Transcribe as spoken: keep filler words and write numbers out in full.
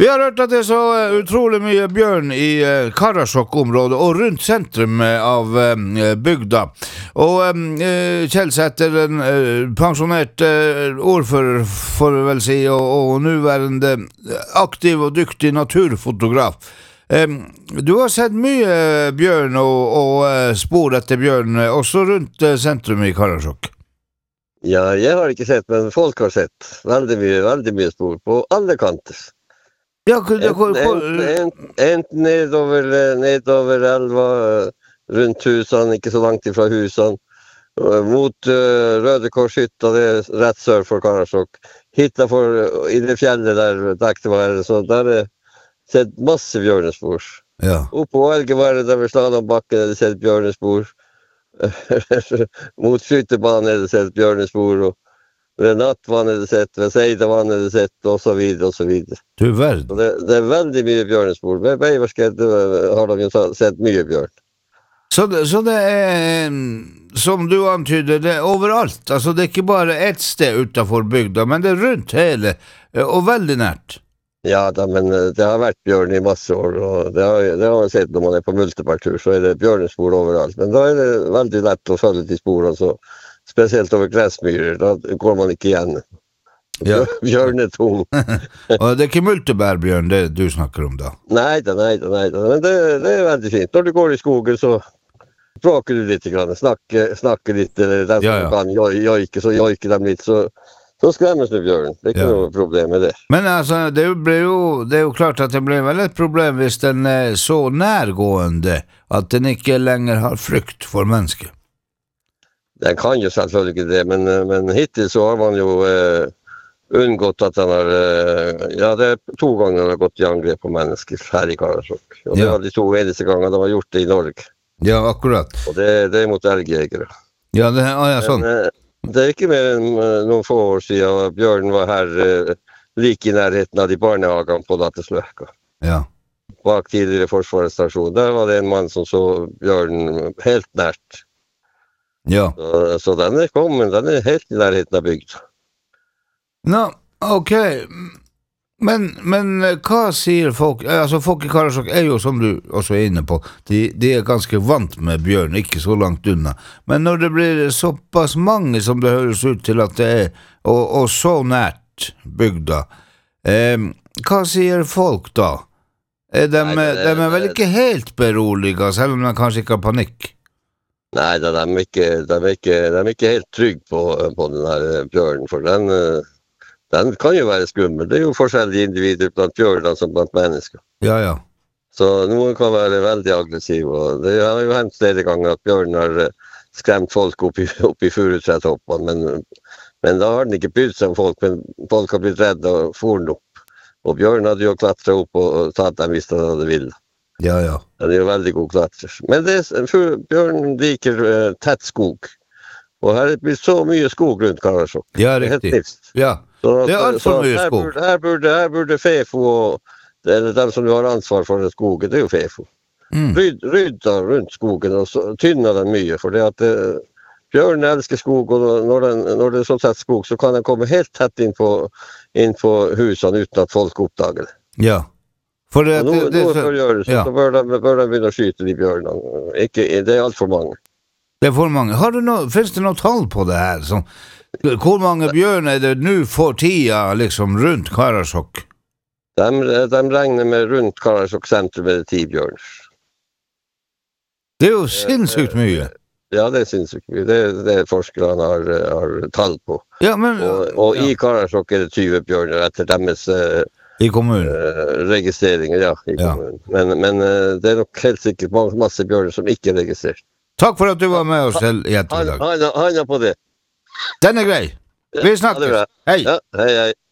Vi har hørt at det er så uh, utrolig mye bjørn i uh, Karasjok-området og rundt sentrum uh, av uh, bygda. Og um, uh, Kjell Sæther, en uh, pensjonert uh, ordfører, får vi vel si, og, og nuværende aktiv og dyktig naturfotograf. Um, du har sett mye bjørn og, og uh, spor etter bjørn, uh, også rundt uh, sentrum i Karasjok. Ja, jeg har ikke sett, men folk har sett veldig mye, veldig mye spor på alle kanter. Ja, enten, enten, enten, enten nedover, nedover elva, rundt husene, ikke så langt ifra husene, mot uh, Røde Korshytta, det er rett sør for Karasjok, hitafor i det fjellet der Dekteværet, så der er sett masse bjørnespor. Ja. Oppå Elgeværet, der ved Slalombakken, er det sett bjørnespor. Mot skyttebanen er det sett bjørnespor, og ved Nattvann er det sett, ved Seidavann er det sett, og så videre, og så videre. Du verden. Det, det er veldig mye bjørnespor. Ved Beiversked har de jo sett mye bjørn. Så det, så det er, som du antyder, det er overalt. Altså det er ikke bare ett sted utenfor bygda, men det er rundt hele, og veldig nært. Ja, da, men det har vært bjørn i masse år, og det har, det har man sett når man er på multepartur, så er det bjørnespor overalt. Men da er det veldig lett å følge de sporene, så spesielt over gressmyrer, da går man ikke igjen. Ja. Bjørn er tung. Og det er ikke multebærbjørn det du snakker om da? Nei da, nei da, nei da. Men det, det er veldig fint. Når du går i skogen, så bråker du litt, snakker, snakker litt, eller den ja, ja. som kan joike, så joiker dem litt, så, så skremmes du bjørn. Det er ikke ja. noe problem med det. Men altså, det, ble jo, det er jo klart at det ble vel et problem hvis den er så nærgående at den ikke lenger har frykt for mennesket. Den kan jo selvfølgelig det, men, men hittil så har man jo eh, unngått at den har, eh, ja det er to ganger den har gått i angrep på mennesker her i Karasjok. Og det ja. var de to eneste ganger de har gjort det i Norge. Ja, akkurat. Og det, det er mot elgjegere. Ja, det ah, ja, sånn. Men, eh, det er ikke mer enn noen få år siden at bjørnen var her eh, like i nærheten av de barnehagene på Lattersløkka. Ja. Bak tidligere Forsvarets stasjon. Der var det en mann som så bjørnen helt nært. Ja. Så, så den er kommet, den er helt i nærheten av bygd. Nå, ok. Men, men hva sier folk? Altså, folk i Karasjok er jo, som du også er inne på, de, de er ganske vant med bjørn, ikke så langt unna. Men når det blir såpass mange som det høres ut til at det er, og, og så nært bygda, eh, hva sier folk da? Er de, Nei, det, de er vel ikke helt beroliget, selv om de kanskje ikke har panikk? Nei, de er ikke, de er ikke, de er ikke helt trygge på, på den her bjørnen, for den, den kan jo være skummel. Det er jo forskjellige individer blant bjørner som blant mennesker. Ja, ja. Så noen kan være veldig aggressive, og det har jo hendt flere ganger at bjørnen har skremt folk opp i, opp i furutretthoppene, men, men da har den ikke brydd seg om folk, men folk har blitt redde og foren opp. Og bjørnen hadde jo klatret opp og tatt dem hvis den hadde villet. Ja, ja. Den er jo veldig god klatrer. Men det, bjørnen liker uh, tett skog. Og her blir så mye skog rundt Karasjok. Ja, riktig. Ja, så, det er alt for mye her skog. Burde, her, burde, her burde Fefo, og det er dem som har ansvar for den skogen, det er jo Fefo. Mm. Ryd, rydda rundt skogen og så, tynner den mye, for det at uh, bjørnen elsker skog, og når, den, når det er så tett skog, så kan den komme helt tett inn på, inn på husene uten at folk oppdager det. Ja. For det, noe, det, det, noe bør gjøres, ja. Så bør de, bør de begynne å skyte de bjørnene. Ikke, det er alt for mange. Det er for mange. Har du no, finnes det noe tall på det her? Som, hvor mange bjørner er det nå for tida liksom, rundt Karasjok? De, de regner med rundt Karasjok sentrum med ti bjørner. Det er jo sinnssykt mye. Ja, det er sinnssykt mye. Det er det forskerne har, har tall på. Ja, men, og og ja. i Karasjok er det tyve bjørner etter deres... Uh, I kommunen? Uh, registreringer, ja, i ja. kommunen. Men, men uh, det er nok helt sikkert masse bjørner som ikke er registrert. Takk for at du var med oss til i ettermiddag. Han er på det. Den er grei. Vi snakkes. Ja, hei. Ja, hei, hei.